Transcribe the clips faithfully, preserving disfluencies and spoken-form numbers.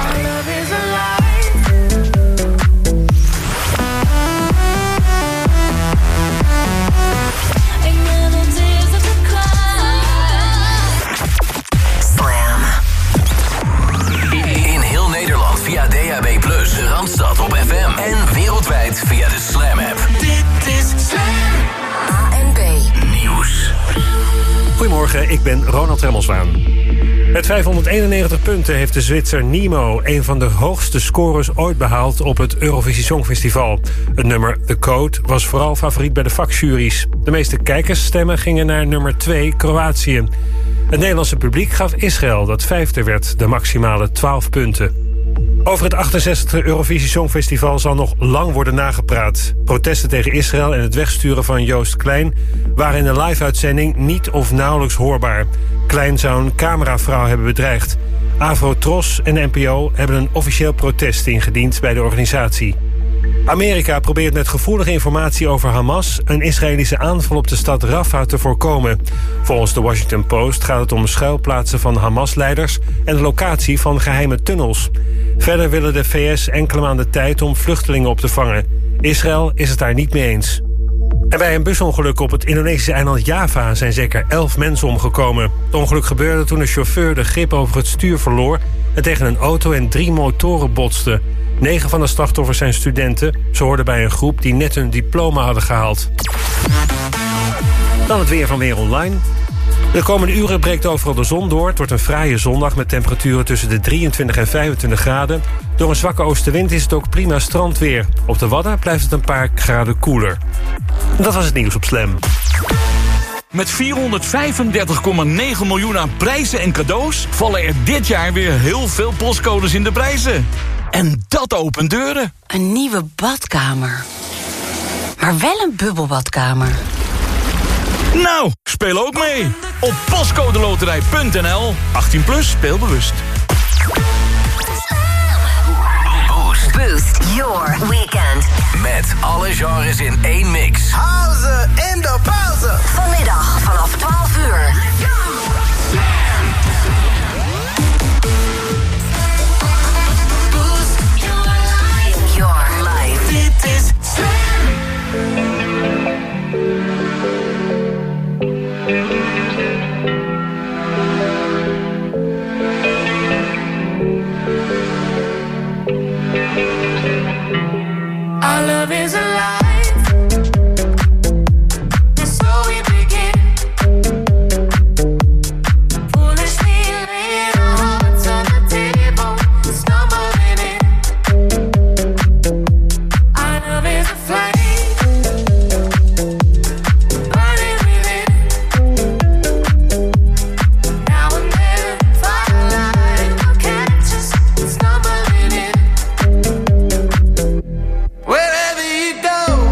Randstad op F M en wereldwijd via de Slam app. Dit is Slam. A N B Nieuws. Goedemorgen, ik ben Ronald Remmelswaan. Met vijfhonderdeenennegentig punten heeft de Zwitser Nemo een van de hoogste scores ooit behaald op het Eurovisie Songfestival. Het nummer The Code was vooral favoriet bij de vakjuries. De meeste kijkersstemmen gingen naar nummer twee, Kroatië. Het Nederlandse publiek gaf Israël, dat vijfde werd, de maximale twaalf punten. Over het achtenzestigste Eurovisie Songfestival zal nog lang worden nagepraat. Protesten tegen Israël en het wegsturen van Joost Klein waren in de live-uitzending niet of nauwelijks hoorbaar. Klein zou een cameravrouw hebben bedreigd. Afro-Tros en de N P O hebben een officieel protest ingediend bij de organisatie. Amerika probeert met gevoelige informatie over Hamas een Israëlische aanval op de stad Rafah te voorkomen. Volgens de Washington Post gaat het om schuilplaatsen van Hamas-leiders en de locatie van geheime tunnels. Verder willen de V S enkele maanden tijd om vluchtelingen op te vangen. Israël is het daar niet mee eens. En bij een busongeluk op het Indonesische eiland Java zijn zeker elf mensen omgekomen. Het ongeluk gebeurde toen de chauffeur de grip over het stuur verloor en tegen een auto en drie motoren botste. Negen van de slachtoffers zijn studenten. Ze hoorden bij een groep die net hun diploma hadden gehaald. Dan het weer van Weer Online. De komende uren breekt overal de zon door. Het wordt een fraaie zondag met temperaturen tussen de drieëntwintig en vijfentwintig graden. Door een zwakke oostenwind is het ook prima strandweer. Op de Wadden blijft het een paar graden koeler. Dat was het nieuws op Slam. Met vierhonderdvijfendertig komma negen miljoen aan prijzen en cadeaus vallen er dit jaar weer heel veel postcodes in de prijzen. En dat opent deuren. Een nieuwe badkamer. Maar wel een bubbelbadkamer. Nou, speel ook mee op postcodeloterij punt n l. achttien plus, speelbewust. Boost. Boost your weekend. Met alle genres in één mix. Pauze in de pauze. Vanmiddag vanaf twaalf uur. Boost Your life. Dit is Slam. Our love is alive. And so we begin. Foolishly laying our hearts on the table, stumbling in. Our love is a flame, burning within. Now and then, firelight will catch us stumbling in. Wherever you go,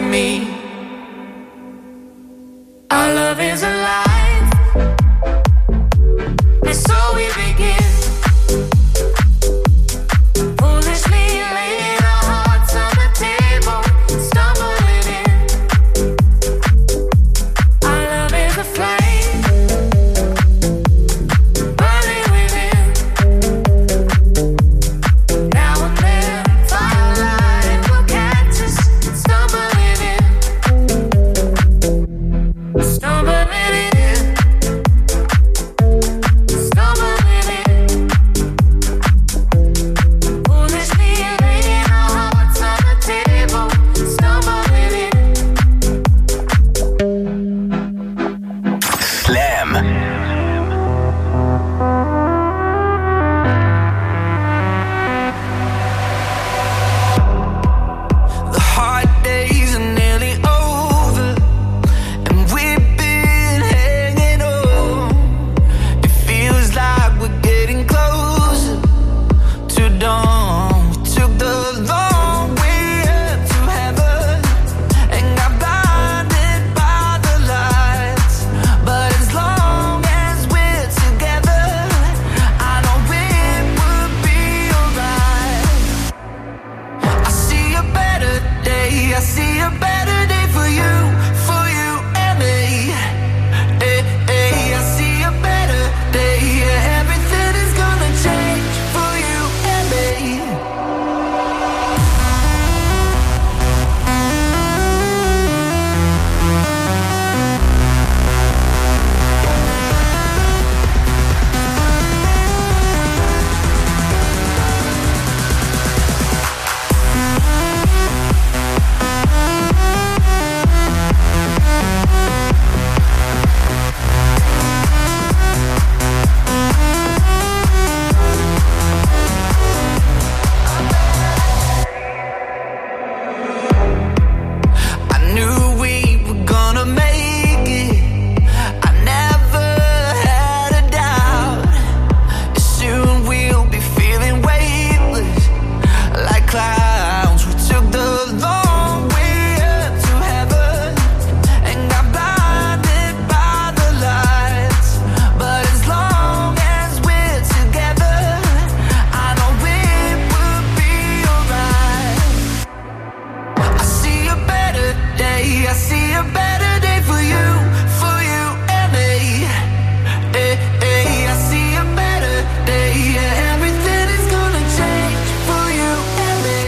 me. Our love is alive, and so we begin. Foolishly laying our hearts on the table, stumbling in. Our love is a flame, burning within. Now and then, firelight will catch us, stumbling in. Stumbling in, stumbling in. Foolishly laying our hearts on the table, stumbling in. Slam. The hard days are nearly over, and we've been hanging on. It feels like we're getting closer to dawn. We took the long way up to heaven and got blinded by the lights. But as long as we're together, I know it will be alright. I see a better day, I see a better day for you, for you and me. Hey, hey, I see a better day, yeah, everything is gonna change for you and me. I knew we were gonna make it. I never had a doubt. Soon we'll be feeling weightless like clouds. We took the long way up to heaven and got blinded by the lights. But as long as we're together, I know it will be alright. I see a better day, I see a better day for you, for you and me. Hey, hey, I see a better day, yeah, everything is gonna change for you and me.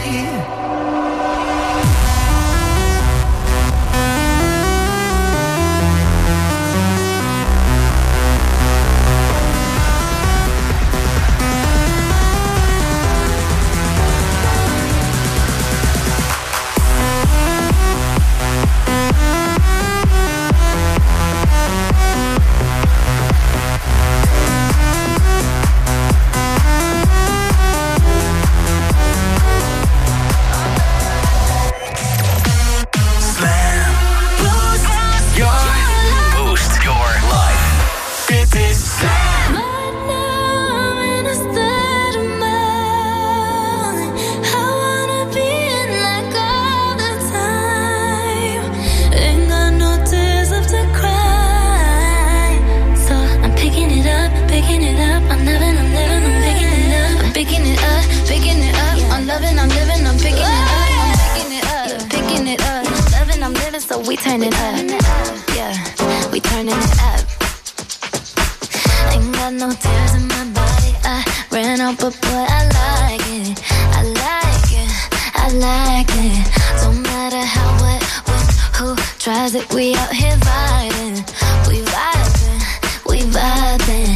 Slam. Boost your boost your life. Dit is Slam. Right now I'm in a state of mind. I wanna be in like all the time. Ain't got no tears left to cry. So I'm picking it up, picking it up. I'm loving, I'm living, I'm picking it up. I'm picking it up, picking it up. I'm loving, I'm living, I'm picking it up. I'm picking it up, picking it up. I'm loving, I'm living, so we turn it up. Yeah, we turning it up. Ain't got no tears in my body. I ran out, but boy, I like it. I like it. I like it. Don't matter how, what, when, who tries it. We out here vibing. We vibing. We vibing.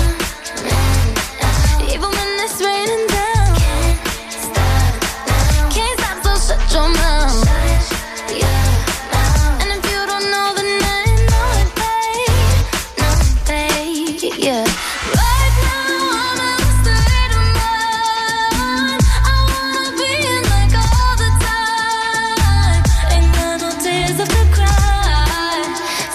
Even when it's raining down. Can't stop, so shut your mouth. And if you don't know, then I know it, babe. Know it, babe. Yeah. Right now I'm in a state of mind. I wanna be in like all the time. Ain't got no tears left to cry.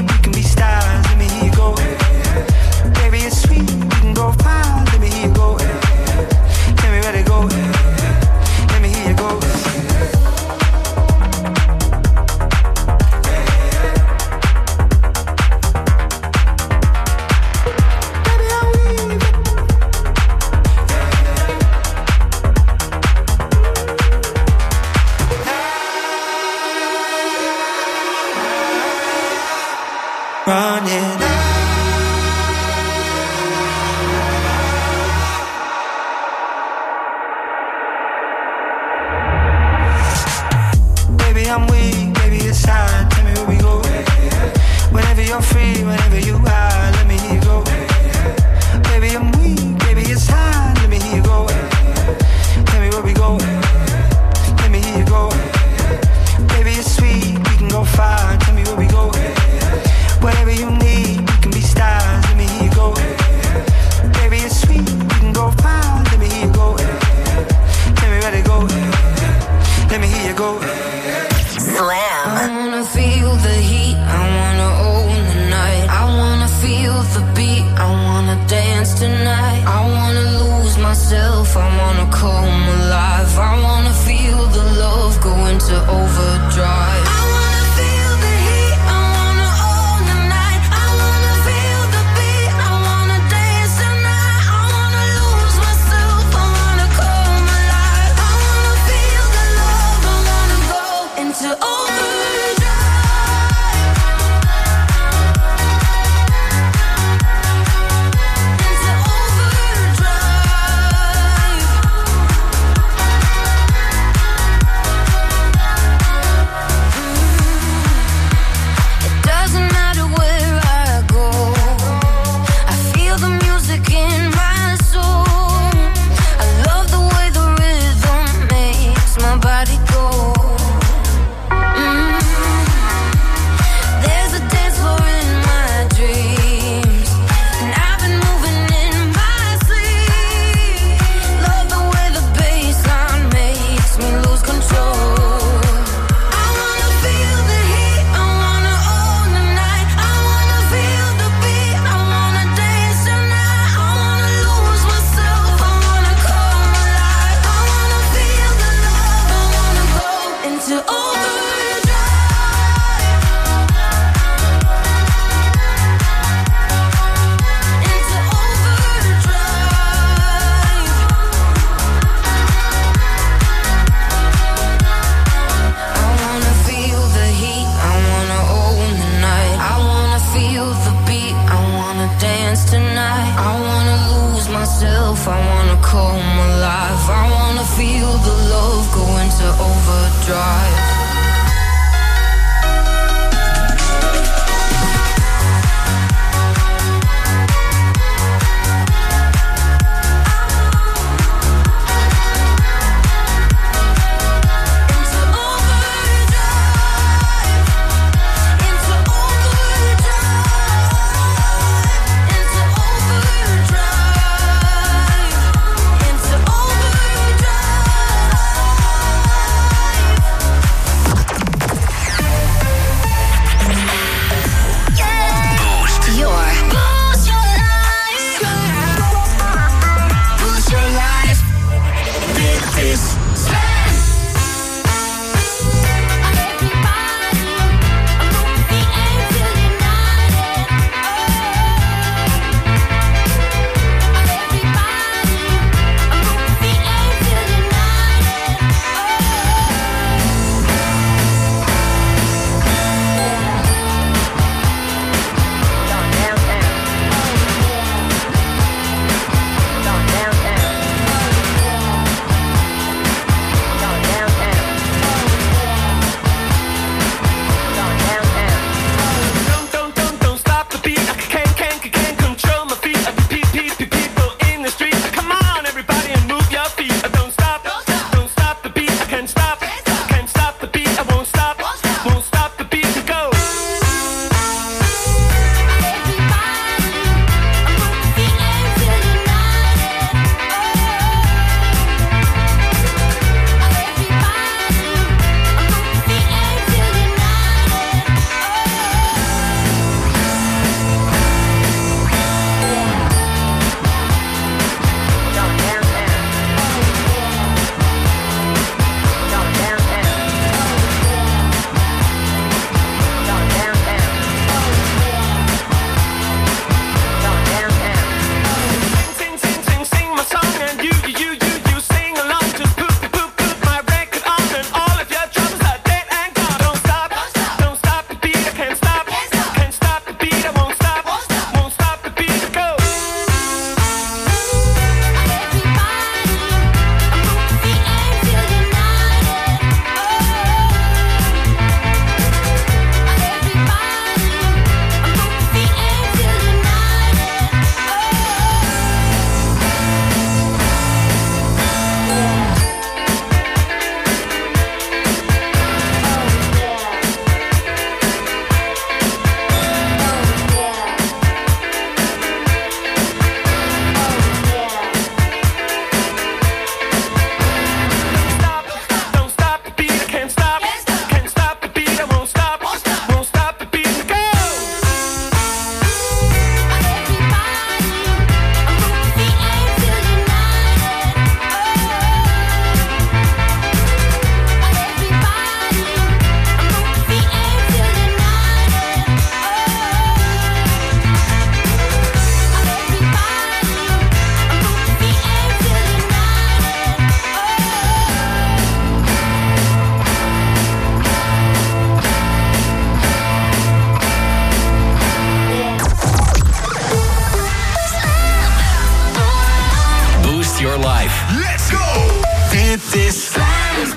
we can be stars. Let me hear you go. Baby, it's sweet, we can go far. Let me hear you go. Tell me where to go. Let me hear you go. Running. Baby, I'm weak, baby, it's hard. Tell me where we go. Whenever you're free, whenever you are, let me hear you go. Baby, I'm weak, baby, it's hard. Let me hear you go. Tell me where we go. Let me hear you go. Baby, it's sweet, we can go far. Tell me where we go. Whatever you need, the beat, I wanna dance tonight. I wanna lose myself, I wanna come alive. I wanna feel the love go into overdrive. I wanna feel the heat, I wanna own the night. I wanna feel the beat, I wanna dance tonight. I wanna lose myself, I wanna come alive. I wanna feel the love, I wanna go into overdrive.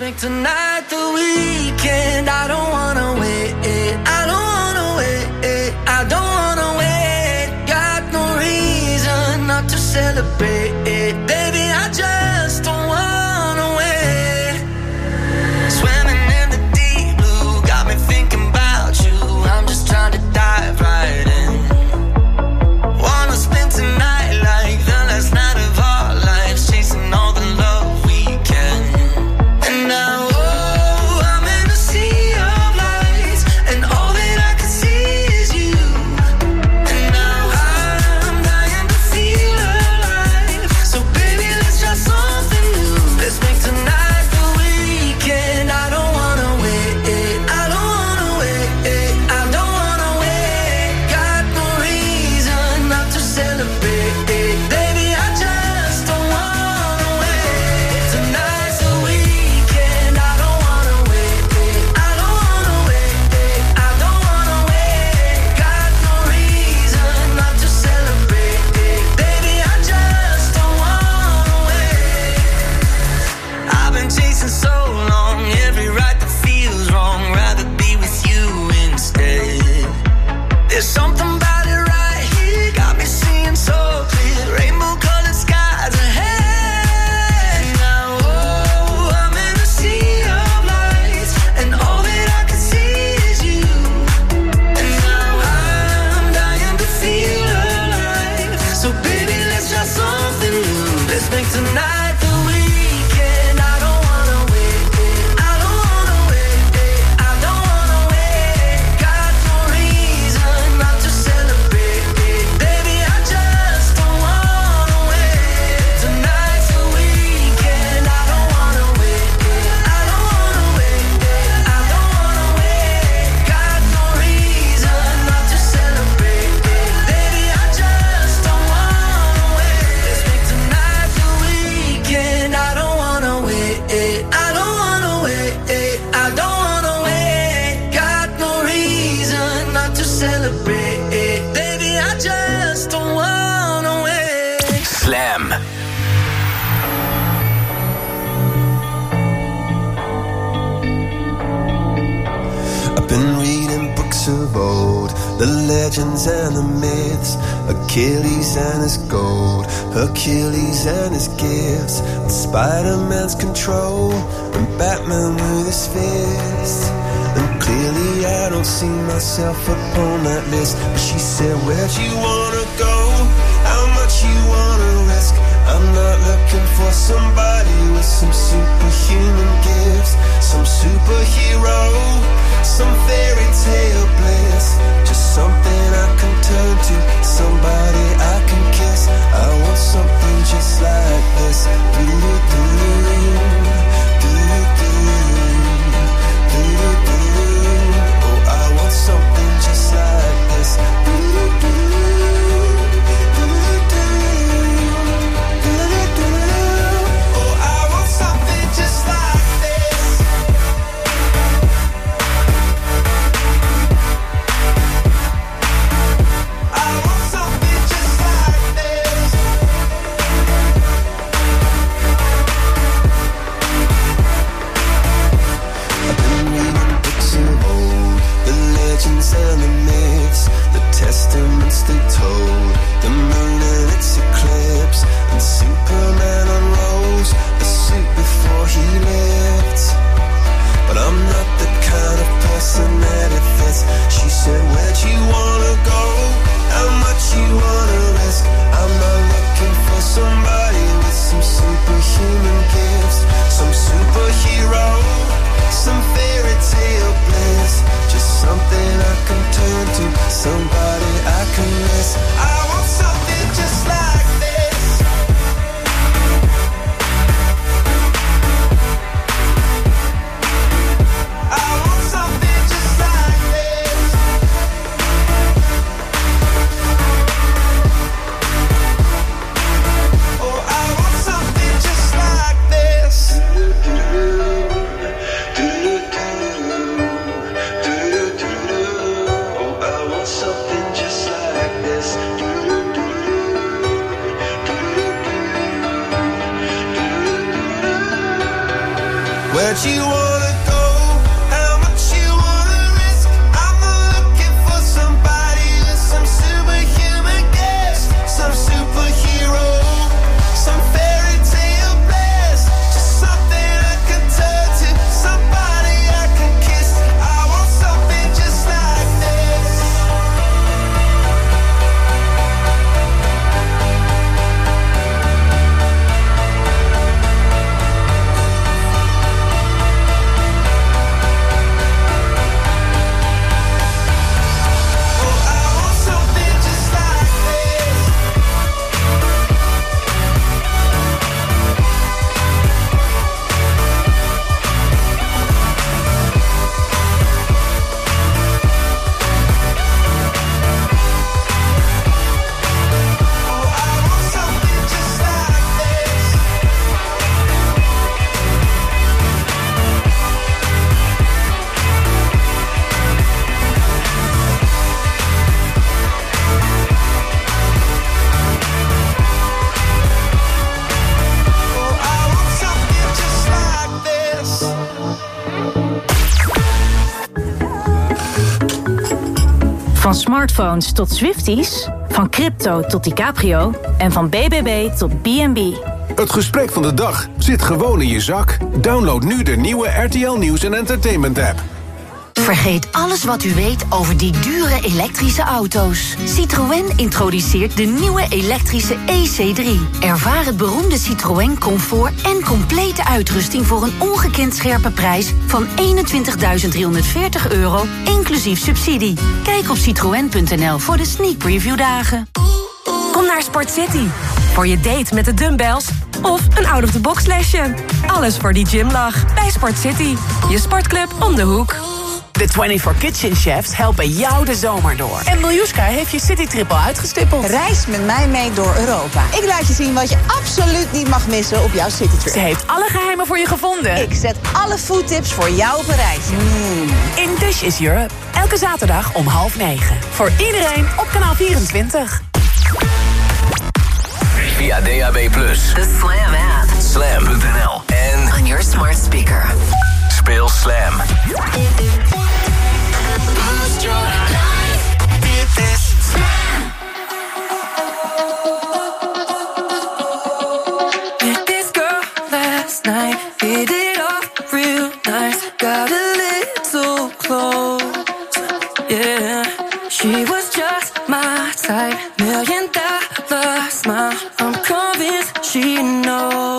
make tonight the weekend. I don't wanna wait. I don't wanna wait. I don't wanna wait. Got no reason not to celebrate. Baby, I just don't wanna wait. Swimming in the deep blue, got me thinking about you. I'm just trying to dive right in. Wanna spend tonight like the last night of our lives, chasing all the love we can. And now, oh, I'm in a sea of lights, and all that I can see is you. And now I'm dying to feel alive. So baby, let's try something new. Let's make tonight the weekend. I don't wanna wait. I don't wanna wait. I don't wanna wait. Got no reason not to celebrate. Baby, I just don't wanna wait. Tonight's the weekend. I don't wanna wait. I don't wanna wait. I don't wanna wait. Got no reason not to celebrate. Baby, I just don't wanna wait. I've been chasing so long, every right that feels wrong. Rather be with you instead. There's something about it right here, got me seeing so clear. Rainbow colored skies ahead. Now, oh, I'm in a sea of lights, and all that I can see is you. And now I'm dying to feel alive. So baby, let's try something new. Let's make tonight the weekend. I don't wanna wait. I don't wanna wait. I don't wanna wait. Got no reason not to celebrate. Baby, I just don't wanna wait. Tonight's the weekend. I don't wanna wait. I don't wanna wait. I don't wanna wait. Got no reason not to celebrate. Baby, I just don't wanna wait. Let's make tonight the weekend. I don't wanna wait. I don't wanna wait. I don't wanna wait. Got no reason not to celebrate. Baby, I just don't wanna wait. Slam. I've been reading books of old, the legends and the myths, Achilles and his gold, Hercules and his gifts, and Spider-Man's control, and Batman with his fists. And clearly I don't see myself upon that list. But she said, where'd you wanna go? How much you wanna risk? I'm not looking for somebody with some superhuman gifts, some superhero, some fairy tale bliss. Just something I can turn to, somebody I can kiss. I want something just like this. Do-do-do, do-do-do, do-do-do. Oh, I want something just like this. Do-do-do, do-do-do, do-do-do. Oh, I want something just like this. I want something just like this. I've been reading books of old, the legends and the myths, the testaments they told, the moon and its eclipse, and Superman unrolls the suit before he lived. But I'm not the kind of person that it fits. She said, where'd you wanna go? How much you wanna risk? I'm not looking for somebody with some superhuman gifts, some superhero, some fairy tale bliss. Just something I can turn to, somebody I can miss. I want something just like this. I want something just like this. Oh, I want something just like this. Oh, I want something just like this. Where'd that you wanna go, how much you wanna risk. I'm not looking for somebody with some superhuman gifts, some superhero, some fairy tale bliss, just something I can turn to, somebody I can kiss. I want something just like this. Van smartphones tot Swifties, van crypto tot DiCaprio en van B B B tot B en B. Het gesprek van de dag zit gewoon in je zak. Download nu de nieuwe R T L Nieuws en Entertainment app. Vergeet alles wat u weet over die dure elektrische auto's. Citroën introduceert de nieuwe elektrische E C drie. Ervaar het beroemde Citroën comfort en complete uitrusting voor een ongekend scherpe prijs van eenentwintigduizend driehonderdveertig euro, inclusief subsidie. Kijk op citroën punt n l voor de sneak preview dagen. Kom naar Sport City voor je date met de dumbbells of een out-of-the-box lesje. Alles voor die gymlach bij Sport City, je sportclub om de hoek. De vierentwintig Kitchen Chefs helpen jou de zomer door. En Miljuska heeft je citytrip al uitgestippeld. Reis met mij mee door Europa. Ik laat je zien wat je absoluut niet mag missen op jouw citytrip. Ze heeft alle geheimen voor je gevonden. Ik zet alle foodtips voor jou op een rijtje. Mm. In Dish is Europe. Elke zaterdag om half negen. Voor iedereen op kanaal vierentwintig. Via D A B plus, The Slam app. slam punt n l en On your smart speaker. speel Slam. Boost your life. Dit is Slam. Met this girl last night, hit it off real nice, got a little close, yeah. She was just my type, million dollar smile, I'm convinced she knows.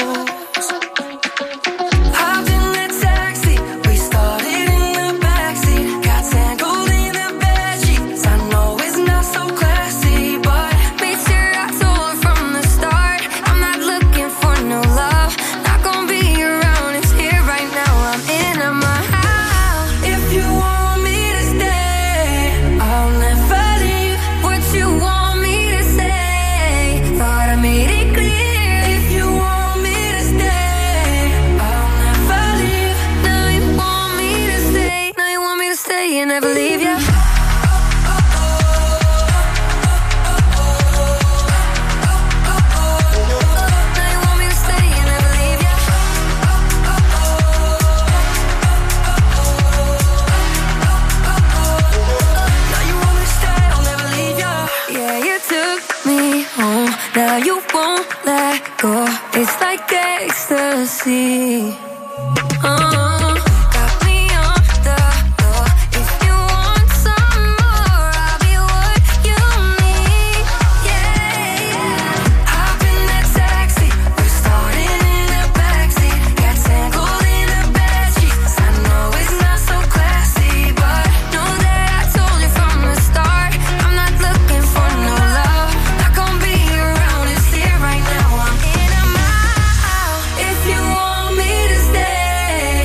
Now you won't let go. It's like ecstasy. Uh, got me on the floor. If you want some more, I'll be what you need. Yeah, yeah. Hop in that taxi. We're starting in the backseat. Got tangled in the bedsheets. I know it's not so classy, but know that I told you from the start. I'm not looking for no love. Not gonna be around. It's here right now. I'm in a mile. If you want me to stay,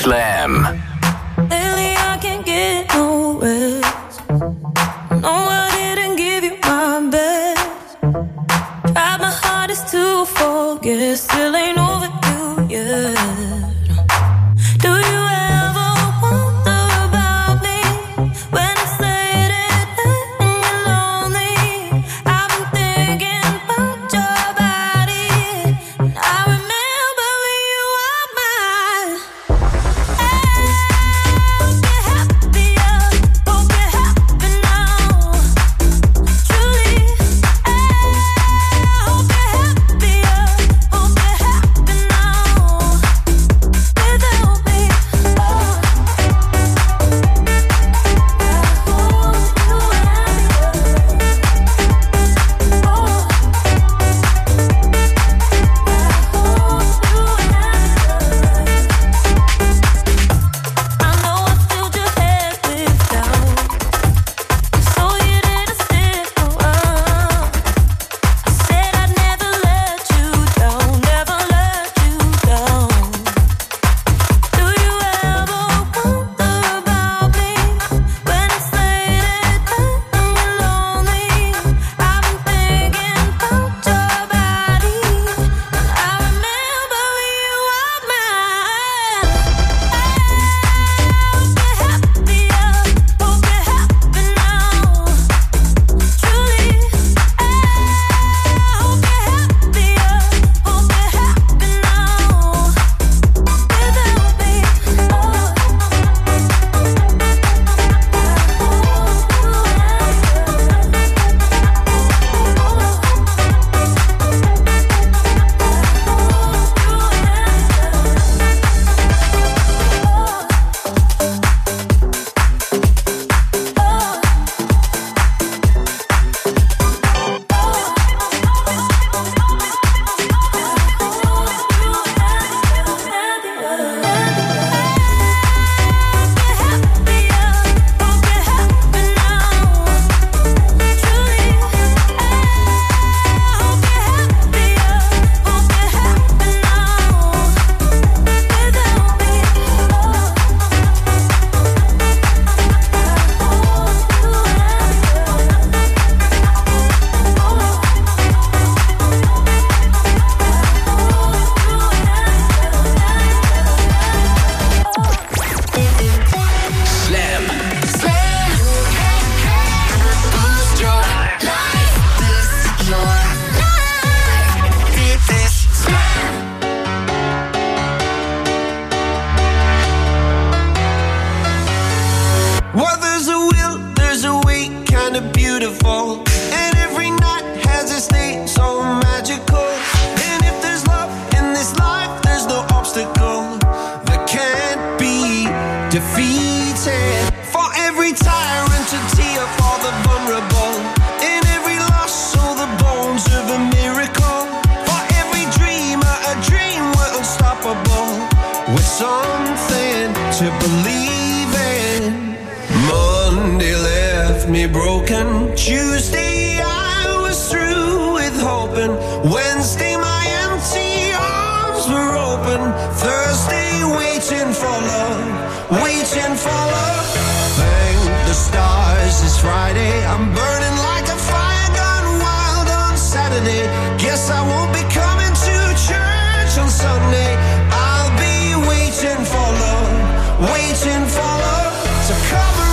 Slam. Lately I can't get no rest. No, I didn't give you my best. Tried my hardest to forget, still ain't over you yet. Do you ever wonder about me when it's late at night and you're lonely? I've been thinking about your body, and I remember when you were mine. Hope you're happier, hope you're happy now. Truly, hope you're happier, hope you're happy now. Without me, I know I filled your head with doubt, so you didn't stick around. I said I'd never let you down, never let you down. Do you ever wonder about me when it's late at night and you're lonely? I've been thinking about your body, and I remember when you were mine. Hope you're happier, hope you're happy now. Truly, hope you're happier, hope you're happy now. Without me, Slam. Boost your life. Boost your life. This is Slam. Well, there's a will, there's a way, kinda beautiful. And every night has a state so magical. And if there's love in this life, there's no obstacle that can't be defeated. For every tyrant, a tear for the vulnerable. In every loss, all the bones of a miracle. For every dreamer, a dream we're unstoppable. With something to believe in. Monday left me broken. Tuesday I was through with hoping. Wednesday my empty arms were open. Thursday waiting for love, waiting for love. Thank the stars it's Friday. I'm burning like a fire gone wild on Saturday. Guess I won't be coming to church on Sunday. I'll be waiting for love, waiting for love to come around.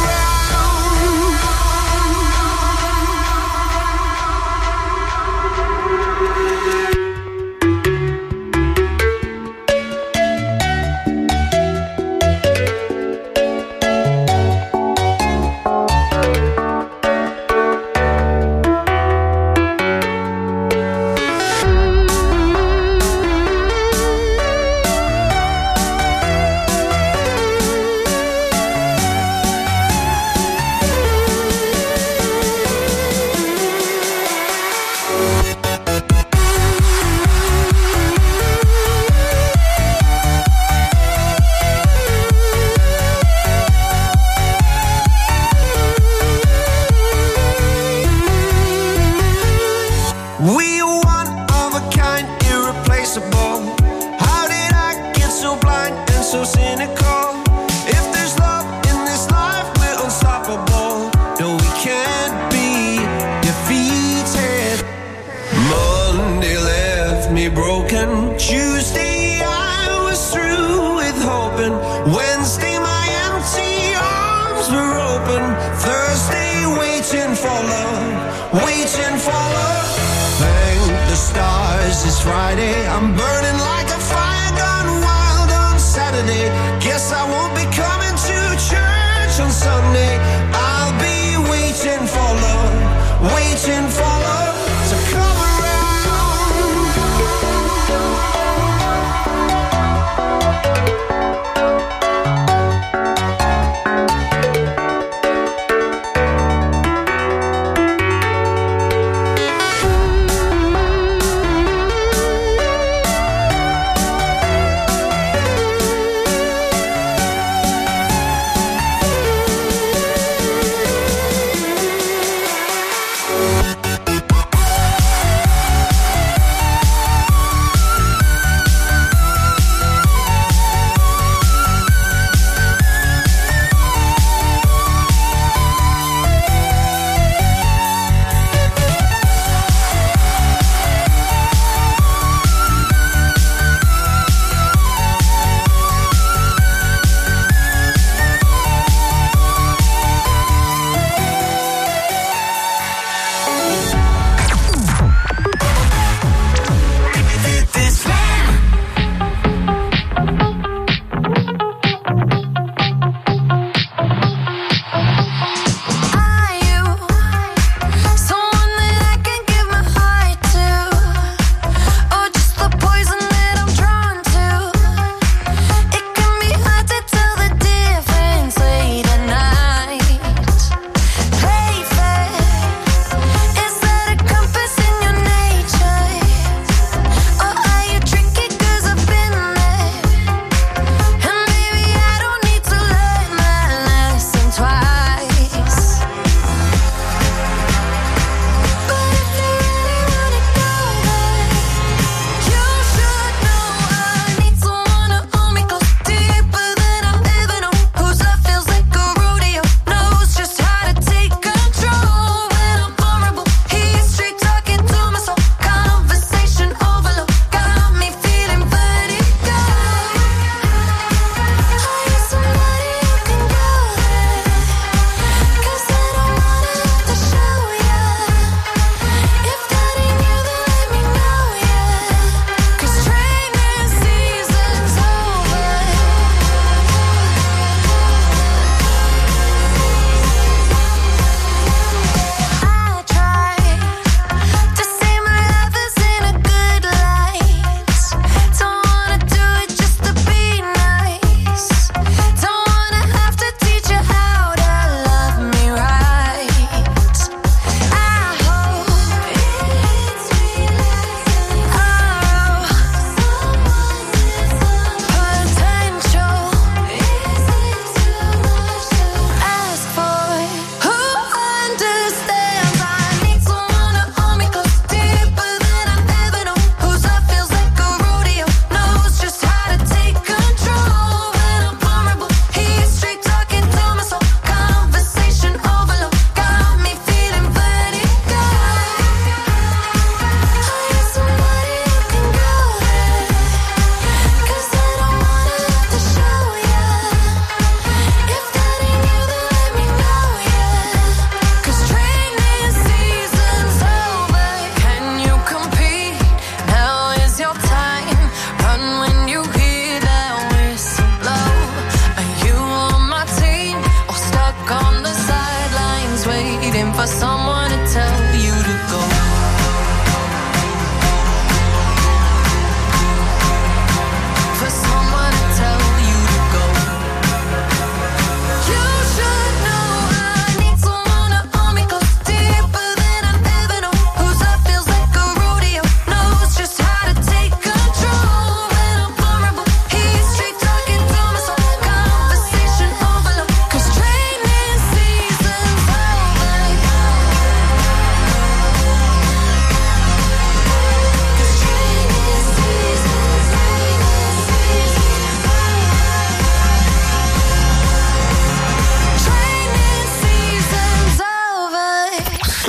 so cynical. If there's love in this life, we're unstoppable. No, we can't be defeated. Monday left me broken. Tuesday I was through with hoping. Wednesday my empty arms were open. Thursday waiting for love, waiting for love. Thank the stars it's Friday. I'm burning like a fire gone wild on Saturday. Guess I won't be coming to church on Sunday. I'll be waiting for love, waiting for love to come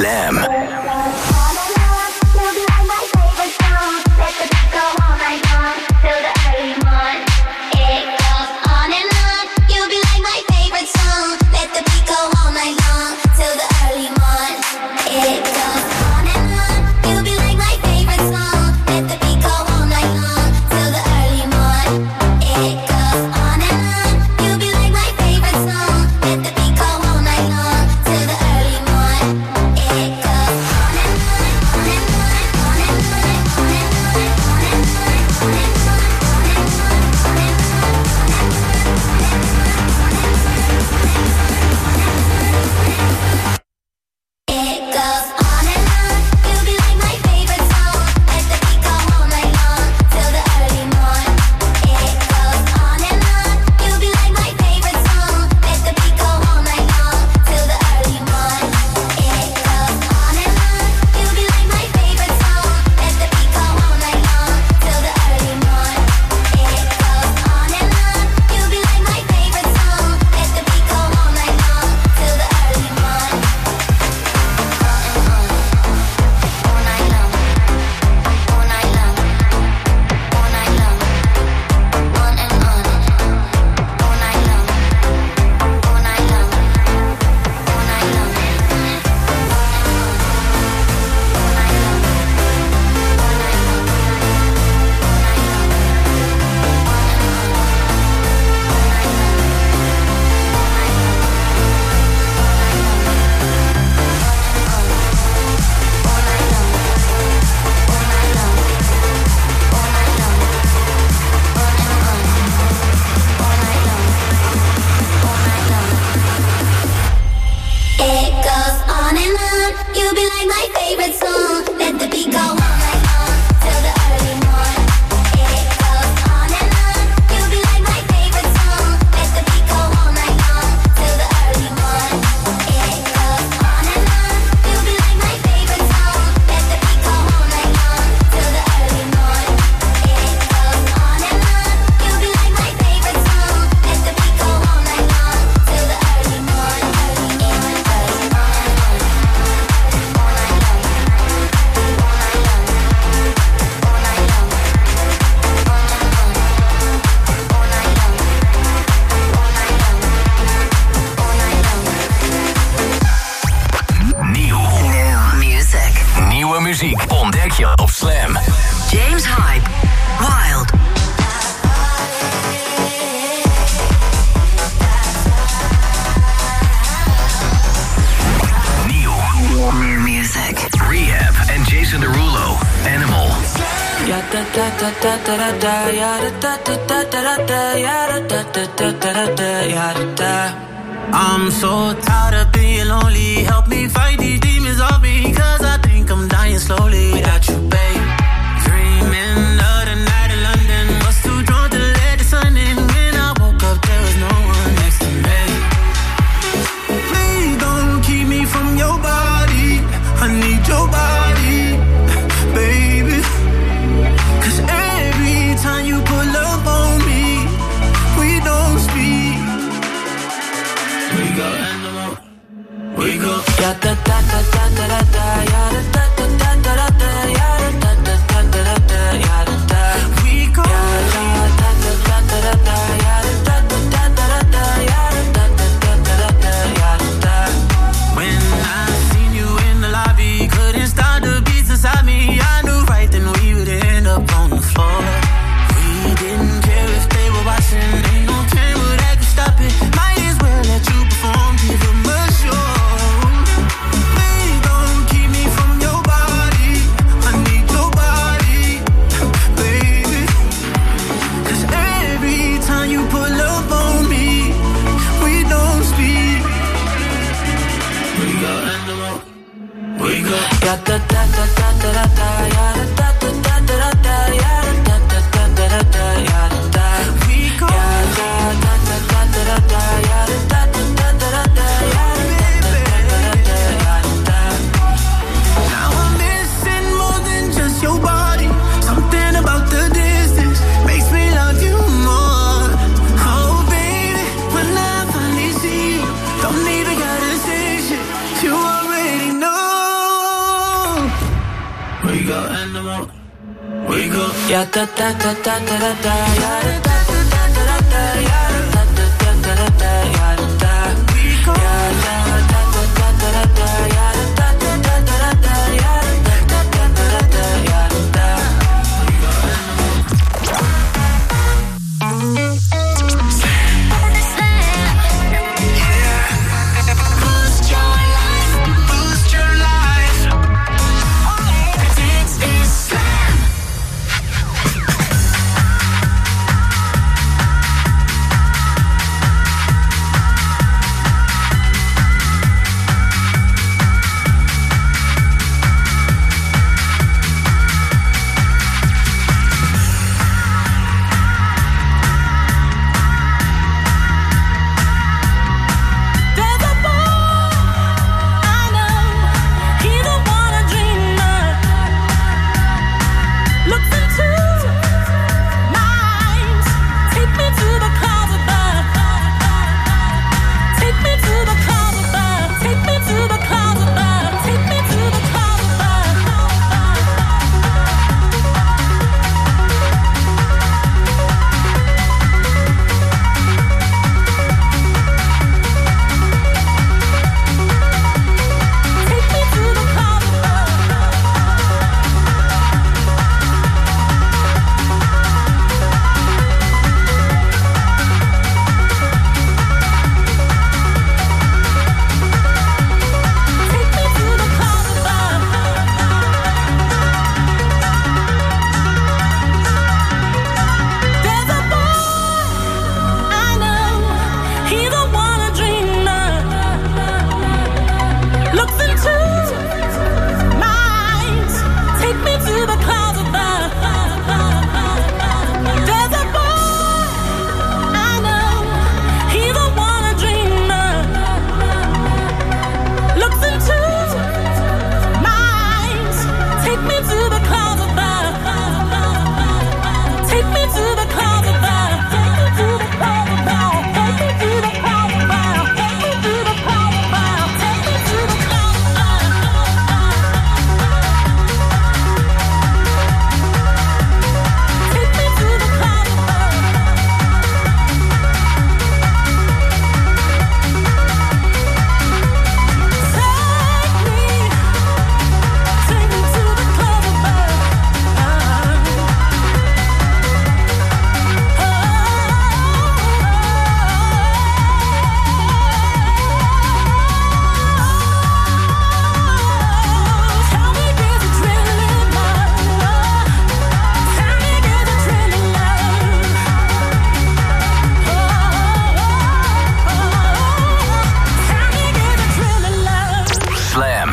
Slam. Muziek ontdek je op Slam. James Hype, Wild. Nieuw. New music. Rehab en Jason Derulo, Animal. Ja da da da da da da ja da da da da da ja da da da da da ja da. I'm so tired of being lonely. Help me fight these demons off me, 'cause I think I'm dying slowly without you, babe. Dreaming of the night in London. Was too drunk to let the sun in. When I woke up, there was no one next to me. Please don't keep me from your body. I need your body, baby. 'Cause every time you pull up on me, we don't speak. We go animal. We go. Ja da da da da da da da. Ja da da da da da da. Ja da Ya da da da da da da da. Ya da da da da da da. Ya da da da da da da. Ya da da. Ya da da da da da da. Ya da da da da da da. Ya da da da da da da. Ya da da. Boost your life, boost your life. This is Slam. There's a boy I know, he's the one I dream of. Looks into my eyes, take me to the clouds above. Take me to the clouds above. Take me to the clouds above. Take me to the clouds above. Take me to the clouds above. Take me to the clouds above. There's a boy I know, he's the one I dream of. Looks into my eyes, take me to the clouds above. There's a boy I know, he's the one I dream of. Looks into my eyes, take me to the clouds above. Take me to the clouds above. Take me to the clouds above. Take me to the clouds above. Take me to the clouds above. Take me to the clouds above. Take me to the clouds above. Take me, take me to the clouds above. Tell me there's a thrill in love. Tell me there's a thrill in love. Tell me there's a thrill in love. Slam.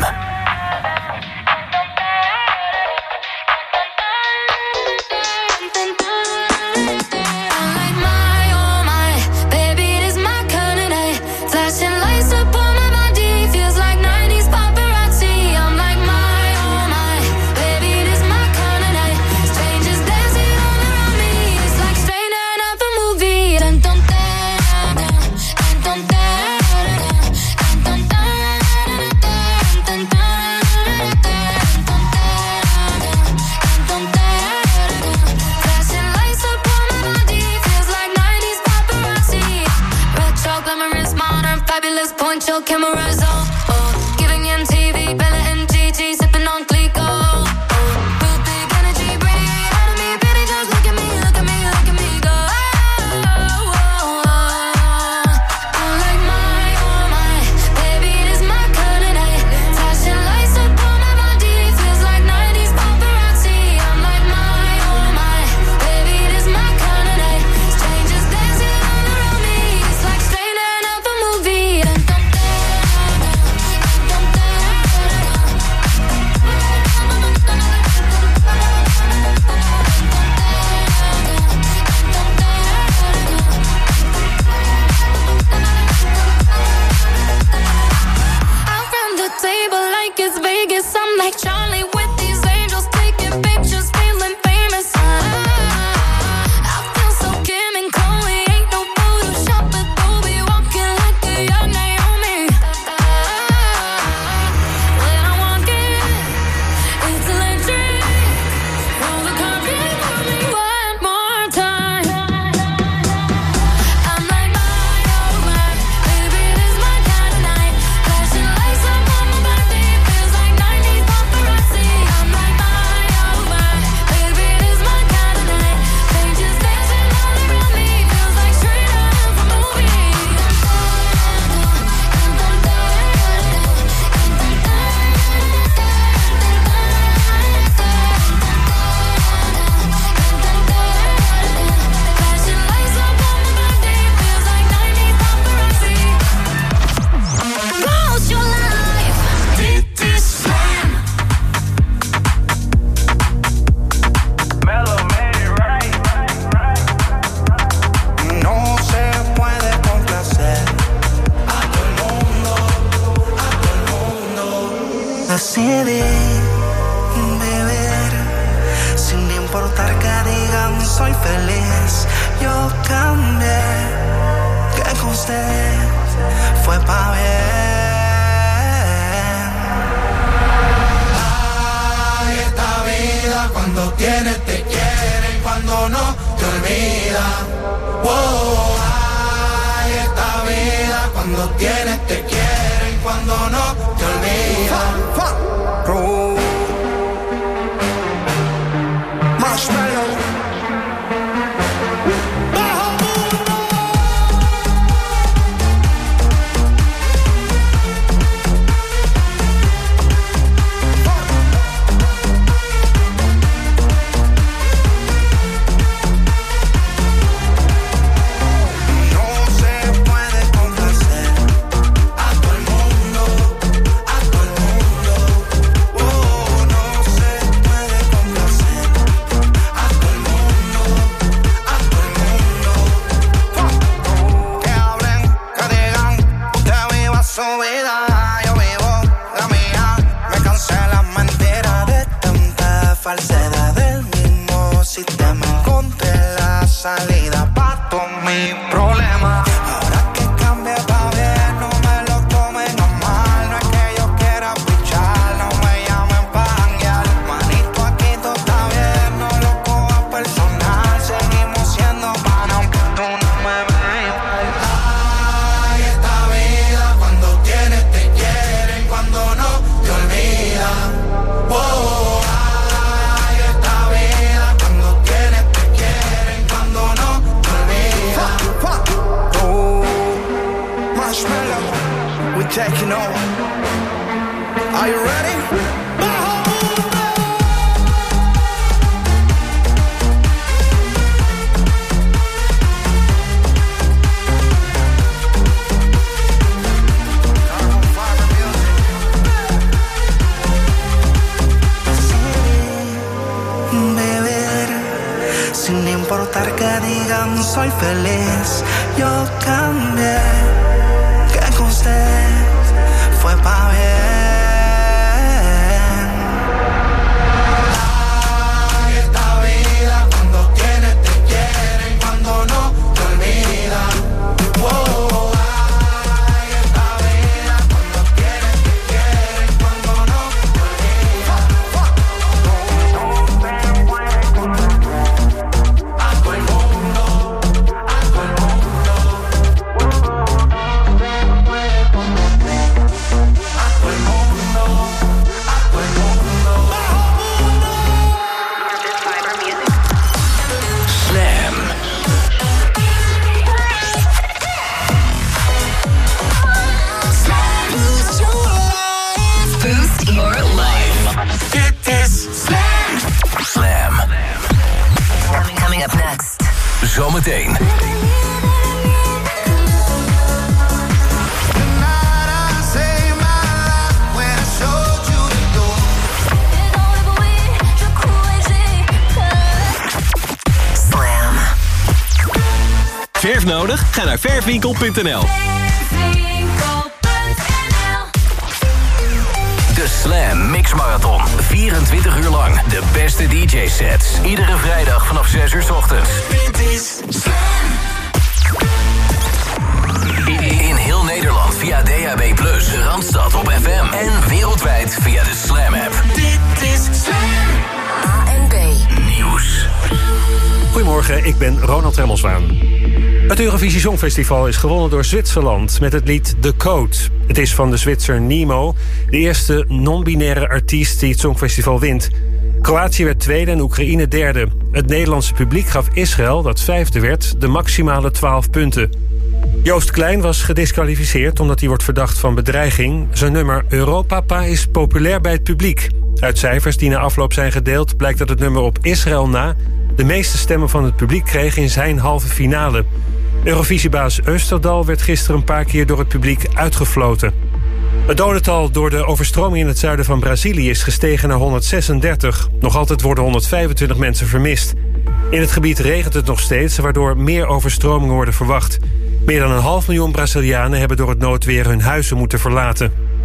I'm like my, oh my, baby, it is my kind of night. Flashing lights up on my body, feels like nineties paparazzi. I'm like my, oh my, baby, it is my kind of night. Strangers dancing all around me, it's like straight out of a movie. Dun dun dun dun, dun dun dun dun, dun dun dun dun dun dun. Flashing lights up on my body, feels like nineties paparazzi. Retro, glamorous, modern, fabulous, point your cameras on. Oh, giving M T V, Bella and Gigi, sipping on Clico. Oh, real big energy, radiate out of me, baby, just look at me, look at me, look at me go. Oh, oh, oh. I'm like my, oh my, baby, it is my kind of night. Flashing lights up on my body, feels like nineties paparazzi. I'm like my, oh my, baby, it is my kind of night. Strangers dancing all around me, it's like straight out of a movie. Dun, dun, dun, dun. decidí vivir sin importar que digan soy feliz. Yo cambié, que con usted fue pa' bien. Ay, esta vida cuando tienes te quieren, cuando no te olvida. Wow, ay, esta vida cuando tienes te quieren, cuando no te olvida. Oh. Marshmallow. Falsedad del mismo sistema. Encontré la salida pa' todos mis problemas. Ahora que cambie pa' bien, no me lo tomen a mal. No es que yo quiera pichar, no me llamen pa' janguear. Manito, aquí todo está bien, no lo cojas personal. Seguimos siendo panas aunque tú no me veas. Ay, esta vida cuando tienes te quieren, cuando no te olvidan. Wow. We're taking over. Are you ready? Beber sin importar que digan soy feliz. Yo cambié, que con usted fue pa' bien. Ay, esta vida cuando tienes te quieren, cuando no te olvidan. Wow, ay, esta vida cuando tienes te quieren, cuando no te olvidan. A todo el mundo, a todo el mundo. Zometeen. Slam. Verf nodig? Ga naar verfwinkel punt n l. De Slam Mix Marathon. vierentwintig uur lang. De beste D J-sets. Iedere vrijdag vanaf zes uur 's ochtends. Dit is Slam. In heel Nederland via D A B plus, Randstad op F M en wereldwijd via de Slam-app. Dit is Slam. A en B. Nieuws. Goedemorgen, ik ben Ronald Remmelswaan. Het Eurovisie Songfestival is gewonnen door Zwitserland met het lied The Code. Het is van de Zwitser Nemo, de eerste non-binaire artiest die het Songfestival wint. Kroatië werd tweede en Oekraïne derde. Het Nederlandse publiek gaf Israël, dat vijfde werd, de maximale twaalf punten. Joost Klein was gediskwalificeerd omdat hij wordt verdacht van bedreiging. Zijn nummer Europapa is populair bij het publiek. Uit cijfers die na afloop zijn gedeeld blijkt dat het nummer op Israël na de meeste stemmen van het publiek kreeg in zijn halve finale. Eurovisiebaas Österdal werd gisteren een paar keer door het publiek uitgefloten. Het dodental door de overstroming in het zuiden van Brazilië is gestegen naar honderdzesendertig. Nog altijd worden honderdvijfentwintig mensen vermist. In het gebied regent het nog steeds, waardoor meer overstromingen worden verwacht. Meer dan een half miljoen Brazilianen hebben door het noodweer hun huizen moeten verlaten.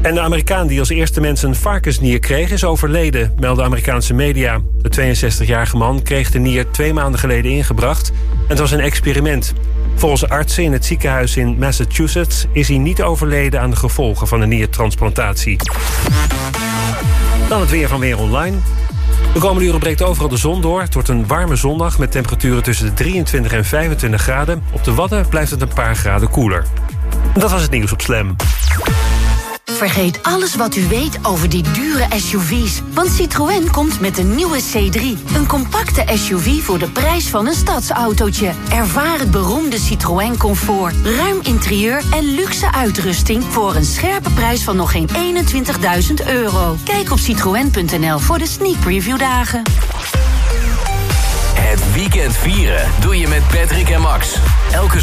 En de Amerikaan die als eerste mens een varkensnier kreeg is overleden, melden Amerikaanse media. De tweeënzestigjarige man kreeg de nier twee maanden geleden ingebracht en het was een experiment. Volgens artsen in het ziekenhuis in Massachusetts is hij niet overleden aan de gevolgen van de niertransplantatie. Dan het weer van Weer Online. De komende uren breekt overal de zon door. Het wordt een warme zondag met temperaturen tussen de drieëntwintig en vijfentwintig graden. Op de Wadden blijft het een paar graden koeler. En dat was het nieuws op Slam. Vergeet alles wat u weet over die dure S U V's. Want Citroën komt met de nieuwe C drie. Een compacte S U V voor de prijs van een stadsautootje. Ervaar het beroemde Citroën comfort. Ruim interieur en luxe uitrusting voor een scherpe prijs van nog geen eenentwintigduizend euro. Kijk op citroën punt n l voor de sneak preview dagen. Het weekend vieren doe je met Patrick en Max. Elke